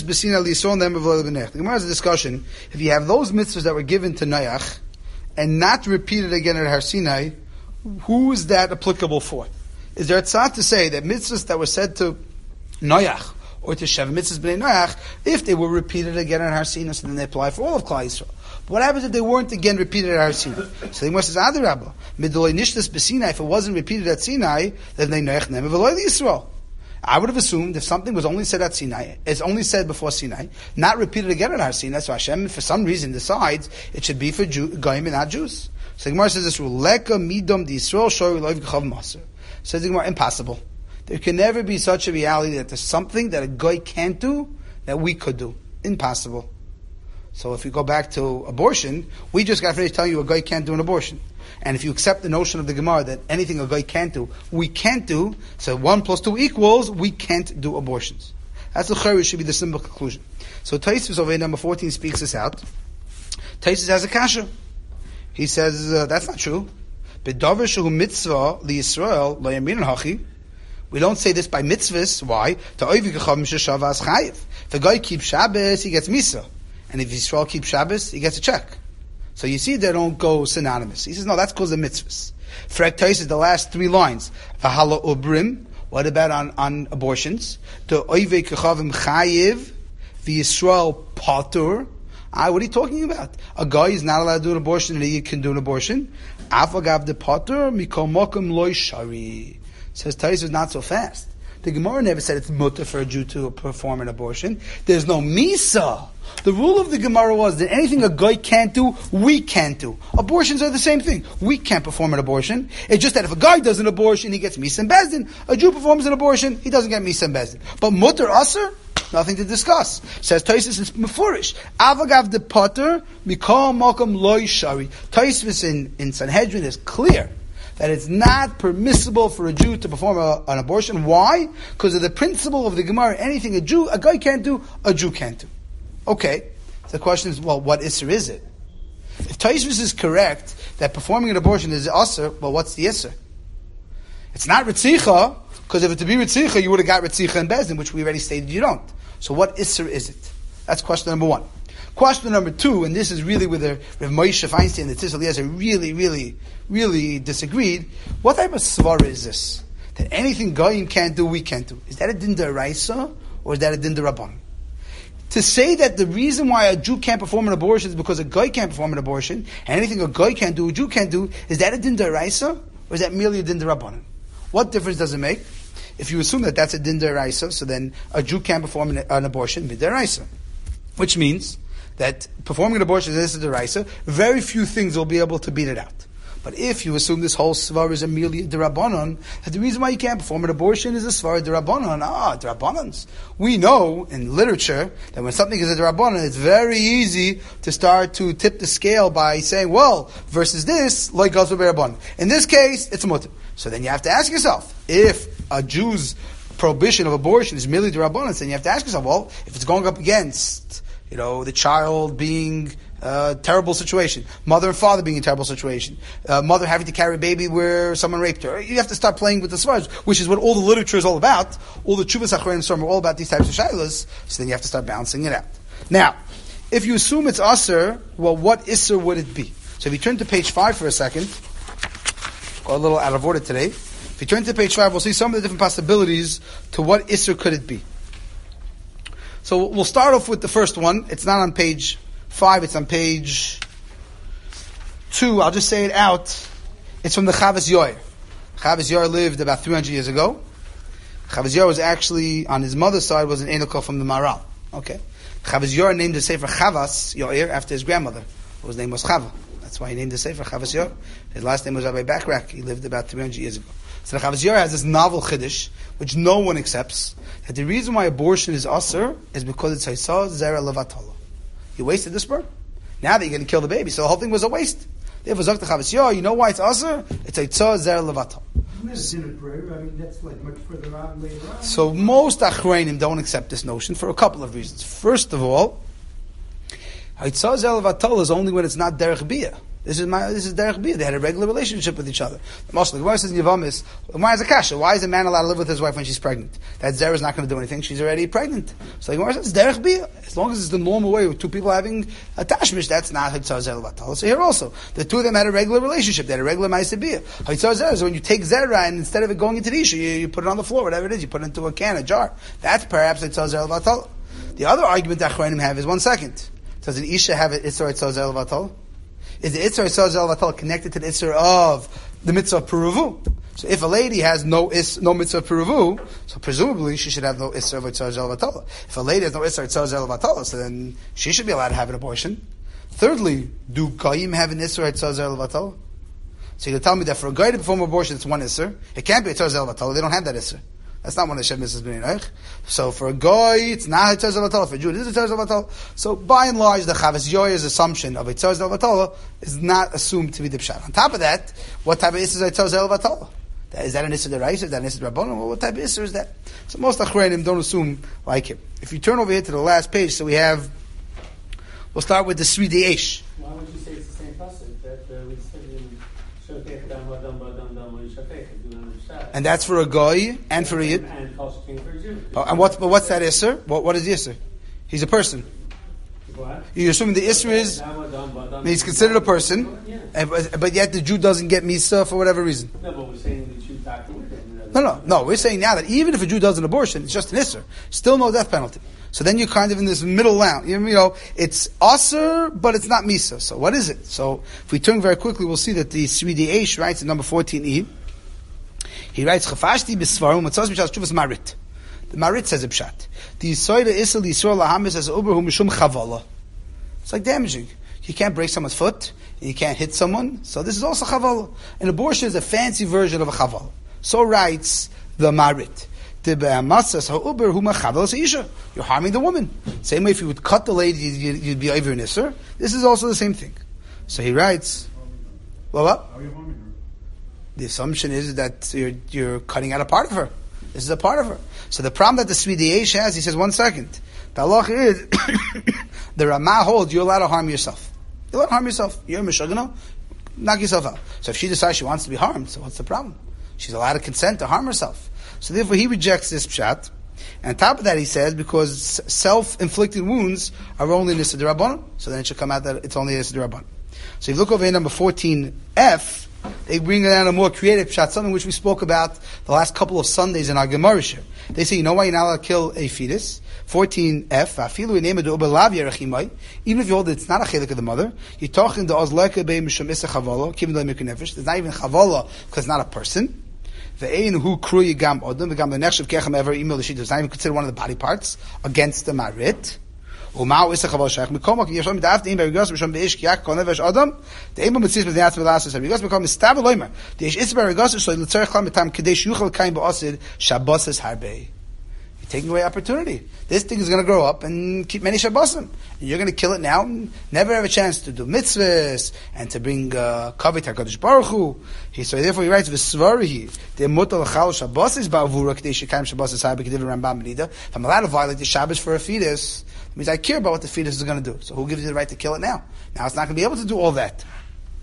A: a discussion. If you have those mitzvahs that were given to Noach and not repeated again at Har Sinai, who is that applicable for? Is there a tzad to say that mitzvahs that were said to Noach or to Sheva mitzvahs b'nei Noach, if they were repeated again at Har Sinai, so then they apply for all of Klal Yisrael? But what happens if they weren't again repeated at Har Sinai? So the Gemara says, Adarabba, midolei nishtas b'Sinai, if it wasn't repeated at Sinai, then they Noach never v'loy Yisrael. I would have assumed if something was only said at Sinai, it's only said before Sinai, not repeated again at Har Sinai, so Hashem, for some reason, decides it should be for Goyim and not Jews. So the Gemara says this rule, Leka midom di Yisrael shori loiv g'chav maser. Says the Gemara, impossible. There can never be such a reality that there's something that a Goy can't do that we could do. Impossible. So if we go back to abortion, we just got finished telling you a Goy can't do an abortion. And if you accept the notion of the Gemara that anything a Goy can't do, we can't do, so 1 + 2 equals, we can't do abortions. That's the Chayr, should be the simple conclusion. So Tosfos over in number 14 speaks this out. Tosfos has a kasha. He says, that's not true. B'davar shehu mitzvah li Yisrael lo yamin hachi. We don't say this by mitzvahs. Why? Ta'oivi k'chav misha shavas chayiv. If a Goy keeps Shabbos, he gets misa. And if Yisrael keeps Shabbos, he gets a check. So you see, they don't go synonymous. He says, no, that's because of mitzvahs. Frek Tosfos, the last 3 lines. V'hala ubrim. What about on abortions? To oivei kechavim chayiv, v'Yisrael patur. What are you talking about? A guy is not allowed to do an abortion, and he can do an abortion. Afagav de patur mikol mokum loy shari. Says Tosfos, not so fast. The Gemara never said it's mutter for a Jew to perform an abortion. There's no misa. The rule of the Gemara was that anything a guy can't do, we can't do. Abortions are the same thing. We can't perform an abortion. It's just that if a guy does an abortion, he gets misa and bezdin. A Jew performs an abortion, he doesn't get misa and bezdin. But mutter aser, nothing to discuss. Says Tosfos, it's mefurish. Avagav de pater mikol mokum loy shari. Tosfos in Sanhedrin is clear that it's not permissible for a Jew to perform an abortion. Why? Because of the principle of the Gemara, anything a guy can't do, a Jew can't do. Okay, so the question is, well, what Isser is it? If Tosfos is correct that performing an abortion is Asr, well, what's the Isser? It's not Ritzicha, because if it to be Ritzicha, you would have got Ritzicha and Bezdin, which we already stated you don't. So what Isser is it? That's question number 1. Question number 2, and this is really where the Rav Moshe Feinstein and the Tzitz Eliezer really disagreed. What type of svara is this? That anything Goyim can't do, we can't do. Is that a din d'oraisa, or is that a din d'rabban? To say that the reason why a Jew can't perform an abortion is because a Goy can't perform an abortion, and anything a Goy can't do, a Jew can't do, is that a din d'oraisa, or is that merely a din d'rabbanan? What difference does it make? If you assume that that's a din d'oraisa, so then a Jew can't perform an abortion d'oraisa. Which means that performing an abortion is a d'oraisa, very few things will be able to beat it out. But if you assume this whole svar is a merely d'rabbanan, that the reason why you can't perform an abortion is a svar d'rabbanan. D'rabbanans. We know in literature that when something is a d'rabbanan, it's very easy to start to tip the scale by saying, well, versus this, like Gazor B'Rabbanan. In this case, it's mutter. So then you have to ask yourself, if a Jew's prohibition of abortion is merely d'rabbanan, then you have to ask yourself, well, if it's going up against, the child being terrible situation, mother and father being in a terrible situation, mother having to carry a baby where someone raped her. You have to start playing with the svaras, which is what all the literature is all about. All the Tshuvas Achronim Svarim are all about these types of shaylas. So then you have to start balancing it out. Now, if you assume it's aser, well, what isser would it be? So if you turn to page 5 for a second, got a little out of order today. If you turn to page 5, we'll see some of the different possibilities to what isser could it be. So we'll start off with the first one. It's not on page 5, it's on page 2. I'll just say it out. It's from the Chavas Yoir. Chavas Yoir lived about 300 years ago. Chavas Yoir was actually, on his mother's side, was an Enokah from the Maral. Okay. Chavas Yoir named the Sefer Chavas Yoir after his grandmother, whose name was Chava. That's why he named the Sefer Chavas Yoir. His last name was Rabbi Bakrak. He lived about 300 years ago. So the Chavas Yoir has this novel chiddush, which no one accepts, that the reason why abortion is asur is because it's Haisah Zera Levatala. You wasted the sperm. Now that you're going to kill the baby, so the whole thing was a waste. Therefore, Zok the Chavas Yoir, you know why it's asur? It's Haisah Zera Levatala.
D: Isn't it prayer? I mean, that's like much further on later on.
A: So most Achrayim don't accept this notion for a couple of reasons. First of all, Haisah Zera Levatala is only when it's not Derech Biyah. This is Derech Biyah. They had a regular relationship with each other. Mostly, the Gemara says in Yavamis, why is a kasha? Why is a man allowed to live with his wife when she's pregnant? That Zerah is not going to do anything. She's already pregnant. So the Gemara says Derech Biyah. As long as it's the normal way with two people having a tashmish, that's not Haisah Zera Levatala. So here also, the two of them had a regular relationship. They had a regular Ma'aseh Biyah. Haisah Zera is when you take Zerah and instead of it going into the Isha, you put it on the floor, whatever it is, you put it into a can, a jar. That's perhaps Haisah Zera Levatala. The other argument that Achrayim have is 1 second. Does an Isha have an Isra Haisah Zera Levatala? Is the Isra Haisah Zera Levatala connected to the Isra of the mitzvah of Peruvu? So if a lady has no mitzvah of Peruvu, so presumably she should have no Isra of Haisah Zera Levatala. If a lady has no Isra of Haisah Zera Levatala, so then she should be allowed to have an abortion. Thirdly, do Goyim have an Isra of Haisah Zera Levatala? So you can tell me that for a guy to perform abortion, it's one Isra. It can't be Haisah Zera Levatala. They don't have that Isra. That's not one of Hashem Mrs. B'nai Noach. So for a guy, it's not Haisah Zera Levatala. For a Jew, it is Haisah Zera Levatala. So by and large, the Chavas Yoir's assumption of Haisah Zera Levatala is not assumed to be the pshat. On top of that, what type of Isra is Haisah Zera Levatala? Is that an Isra D'Oraisa? Is that an Isra D'Rabbanan? Well, what type of Isra is that? So most Achrayim don't assume like him. If you turn over here to the last page, so we'll start with the Sri D'Eish.
C: Why would you say it's the same pasuk that we said in Shotech Dam Badam Badam Dam Shotech?
A: And that's for a goy and for a yid.
C: And also came for a Jew.
A: And what's that Isser? What is the Isser? He's a person.
C: What?
A: You're assuming the Isser is he's considered a person, but yet the Jew doesn't get Misa for whatever reason.
C: No, but we're saying the Jew doctor with it.
A: No. We're saying now that even if a Jew does an abortion, it's just an Isser. Still no death penalty. So then you're kind of in this middle land. You know, it's Asr, but it's not Misa. So what is it? So if we turn very quickly, we'll see that the Sri D'Eish writes in number 14e. He writes, Chafashti b'svarim, matzos b'shas shuvas marit. The marit says a pshat. The yisoida isel yisrael lahamis as uber hu mishum chavala. It's like damaging. You can't break someone's foot, and you can't hit someone, so this is also chavala. An abortion is a fancy version of a chavala. So writes the marit. You're harming the woman. Same way if you would cut the lady, you'd be over an isser. This is also the same thing. So he writes, what?
E: How are you harming her?
A: The assumption is that you're cutting out a part of her. This is a part of her. So the problem that the Sri D'Eish has, he says, 1 second. The halach is, the Ramah holds you're allowed to harm yourself. You're allowed to harm yourself. You're a mishagana, knock yourself out. So if she decides she wants to be harmed, so what's the problem? She's allowed to consent to harm herself. So therefore he rejects this pshat. And on top of that he says, because self-inflicted wounds are only an Issa D'Rabbanan, so then it should come out that it's only an Issa D'Rabbanan. So if you look over here, number 14f, they bring down a more creative pshat, something which we spoke about the last couple of Sundays in our Gemara shir. They say, you know why you're not allowed to kill a fetus? 14f, even if you hold that it's not a chelik of the mother, you're talking to ozleka be mishum isa chavala, kivin lo mikun nefesh. There's not even chavala because it's not a person. Ve'ein hu kru yigam odom v'gam lenechshav kechem ever email the sheet. It's not even considered one of the body parts against the marit. Umau isa chaval shach mikomak yeshom da'af deim berigos mishom beish kiyak kol nefesh adam deim b'mitzis b'diyat v'lasas berigos mikom mistav loimer deish is berigos so l'tzarech lam etam kadesh yuchal kain ba'asid shabbos harbei. You're taking away opportunity. This thing is going to grow up and keep many Shabbosim. And you're going to kill it now and never have a chance to do mitzvahs and to bring kavit HaKadosh Baruch Hu. So therefore he writes, V'svarihi, de'mutal l'chal Shabbosis ba'avura k'dei shekayim Shabbosis ha'be k'div Rambam Menida. If I'm allowed to violate the Shabbos for a fetus, it means I care about what the fetus is going to do. So who gives you the right to kill it now? Now it's not going to be able to do all that.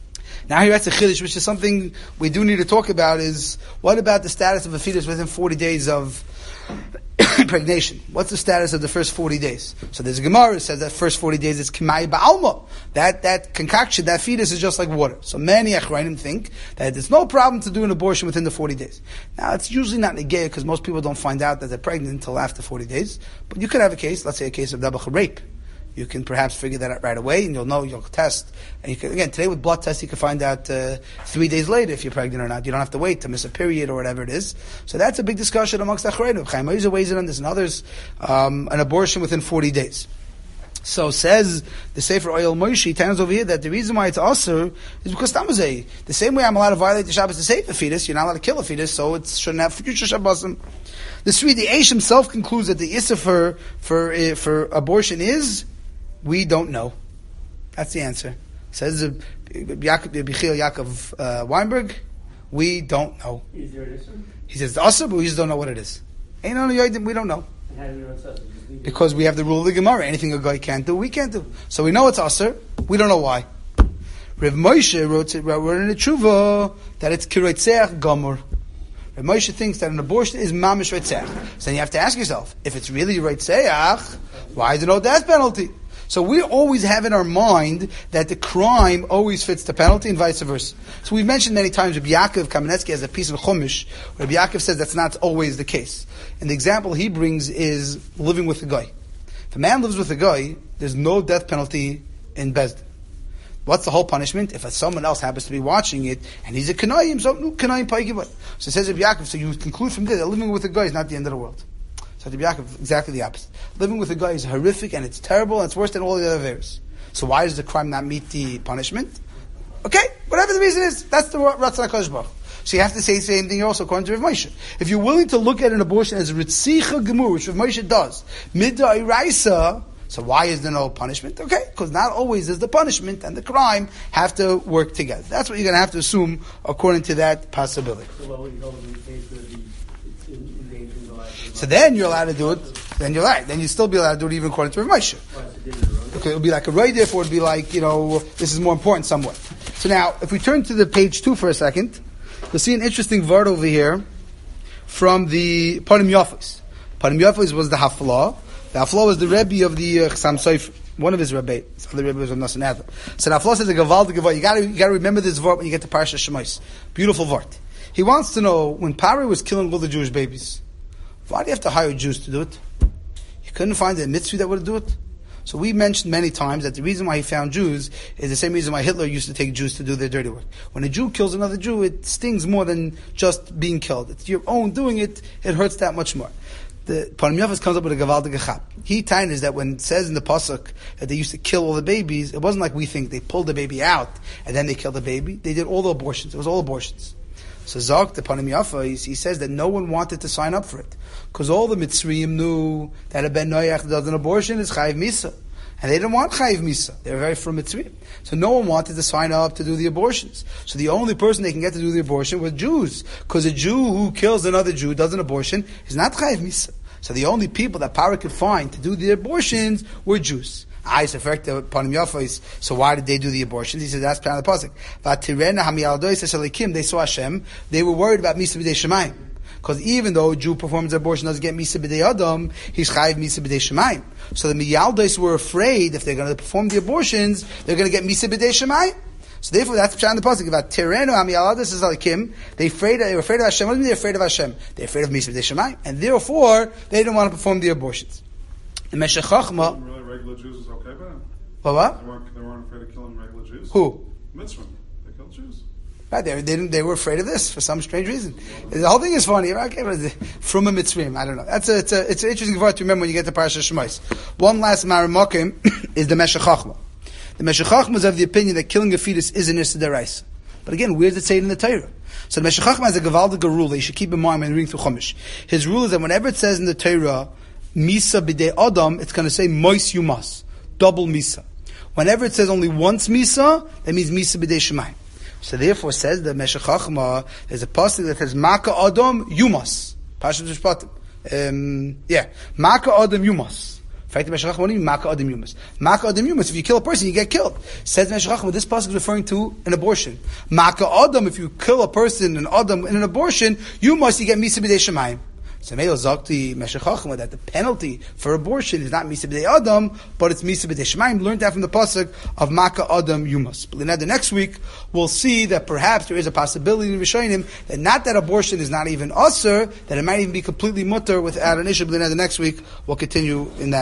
A: Now here that's a chiddush, which is something we do need to talk about, is what about the status of a fetus within 40 days of impregnation? What's the status of the first 40 days? So there's a Gemara that says that first 40 days is Kimai Ba'alma. That concoction, that fetus is just like water. So many Achrayim think that there's no problem to do an abortion within the 40 days. Now it's usually not negay because most people don't find out that they're pregnant until after 40 days. But you could have a case, let's say a case of dabach rape. You can perhaps figure that out right away, and you'll test. And you can, again, today with blood tests, you can find out 3 days later if you're pregnant or not. You don't have to wait to miss a period or whatever it is. So that's a big discussion amongst Achrayim. Chaim Oizer weighs in on this and others, an abortion within 40 days. So says the Sefer Oyel Moshe, he tells over here that the reason why it's also is because Tamazay. The same way I'm allowed to violate the Shabbos to save a fetus, you're not allowed to kill a fetus, so it shouldn't have future Shabbosim. The Eish himself concludes that the Issa for abortion is, we don't know. That's the answer. Says Yaakov Weinberg, we don't know.
C: Is there an issue?
A: He says the Asa, but we just don't know what it is. Ain't on the Yodim, we don't know.
C: And how do we know it's us?
A: Because we have the rule of the Gemara. Anything a guy can't do, we can't do. So we know it's Asa, we don't know why. Rav Moshe wrote in the Tshuva that it's Kiroitzeach Gomor. Rav Moshe thinks that an abortion is Mamish Reitzeach. So then you have to ask yourself, if it's really Reitzeach, why is there no death penalty? So we always have in our mind that the crime always fits the penalty and vice versa. So we've mentioned many times Rabbi Yaakov Kamenetsky has a piece of Chumash where Rabbi Yaakov says that's not always the case. And the example he brings is living with a guy. If a man lives with a guy, there's no death penalty in Bezdin. What's the whole punishment? If someone else happens to be watching it and he's a Kanayim, so no Kanayim Paigibot. So it says Rabbi Yaakov, so you conclude from this that living with a guy is not the end of the world. So Rabbi Yaakov, exactly the opposite. Living with a guy is horrific and it's terrible and it's worse than all the other affairs. So why does the crime not meet the punishment? Okay, whatever the reason is, that's the Ratzon HaKadosh Baruch. So you have to say the same thing also according to Rav Moshe. If you're willing to look at an abortion as Ritzicha Gemur, which Rav Moshe does, Midda Iraisa, so why is there no punishment? Okay, because not always does the punishment and the crime have to work together. That's what you're going to have to assume according to that possibility.
C: So what would you hold in the case where it's endangering the life of
A: So then you're allowed to do it. Then you're right. Then you still be allowed to do it even according to Rav Moshe. Okay, it'll be like a right, therefore it'll be like, this is more important somewhat. So now, if we turn to the page 2 for a second, you'll see an interesting word over here from the Panim Yafos. Panim Yafos was the Haflah. The Haflah was the Rebbe of the Chassam Sofer, one of his Rebbe. The other Rebbe was of Nasan Adler. So the Haflah says a Gavaldik Vart. You got to remember this word when you get to Parashat Shemos. Beautiful word. He wants to know, when Paro was killing all the Jewish babies, why do you have to hire Jews to do it? He couldn't find a mitzvah that would do it. So we mentioned many times that the reason why he found Jews is the same reason why Hitler used to take Jews to do their dirty work. When a Jew kills another Jew, it stings more than just being killed. It's your own doing it, it hurts that much more. The Panim Yafos comes up with a Gavaldik Achab. He is that when it says in the Pasuk that they used to kill all the babies, it wasn't like we think they pulled the baby out and then they killed the baby. They did all the abortions. It was all abortions. So Zok, the Panim Yafos, he says that no one wanted to sign up for it. Because all the Mitzrayim knew that a Ben Noach does an abortion is Chayiv Misa. And they didn't want Chayiv Misa. They were very from Mitzrayim. So no one wanted to sign up to do the abortions. So the only person they can get to do the abortion was Jews. Because a Jew who kills another Jew, does an abortion, is not Chayiv Misa. So the only people that Paro could find to do the abortions were Jews. I suspect the Panim Yafos. So why did they do the abortions? He says that's part of the pasuk. Vatirena hamiyaldois esalikim. They saw Hashem. They were worried about Misa b'dei Shemayim, because even though a Jew performs an abortion doesn't get Misa b'dei Adam, he's chayiv Misa b'dei Shemayim. So the miyaldois were afraid if they're going to perform the abortions, they're going to get Misa b'dei Shemayim. So therefore, that's the pasuk about Tirenu hamiyaldois esalikim. They were afraid of Hashem. What do you mean they're afraid of Hashem? They're afraid of Misa b'dei Shemayim, and therefore they didn't want to perform the abortions. The Meshech Chochmah.
E: Really, regular Jews is okay, but
A: What?
E: They weren't afraid of killing regular Jews.
A: Who?
E: Mitzvah. They killed Jews.
A: Right, they were afraid of this for some strange reason. The whole thing is funny. Okay, from a Mitzrayim, I don't know. It's an interesting word to remember when you get to Parashat Shemos. One last Marimokim is the Meshech Chochmah. The Meshech Chochmah is of the opinion that killing a fetus is an Issa D'Oraisa. But again, where does it say it in the Torah? So the Meshech Chochmah has a Gavaldik rule that you should keep in mind when reading through Chumash. His rule is that whenever it says in the Torah, Misa b'dei Adam, it's going to say Mois Yumas, double Misa. Whenever it says only once Misa, that means Misa b'dei Shemayim. So therefore says the Meshech Chochmah, there's a pasuk that says Maka Adam Yumas. Pashat Mishpatim. Maka Adam Yumas. What do you mean, Maka Adam Yumas? Maka Adam Yumas, if you kill a person, you get killed. Says Meshach Chacham, this pasuk is referring to an abortion. Maka Adam, if you kill a person, an Adam, in an abortion, you get Misa B'dei Shemayim. So Meil Zakti Meshach Chacham, that the penalty for abortion is not Misa B'dei Adam, but it's Misa B'dei Shemayim. Learned that from the pasuk of Maka Adam Yumas. But then the next week, we'll see that perhaps there is a possibility in Rishonim that not that abortion is not even usher, that it might even be completely mutter without an issue. But then the next week, we'll continue in that.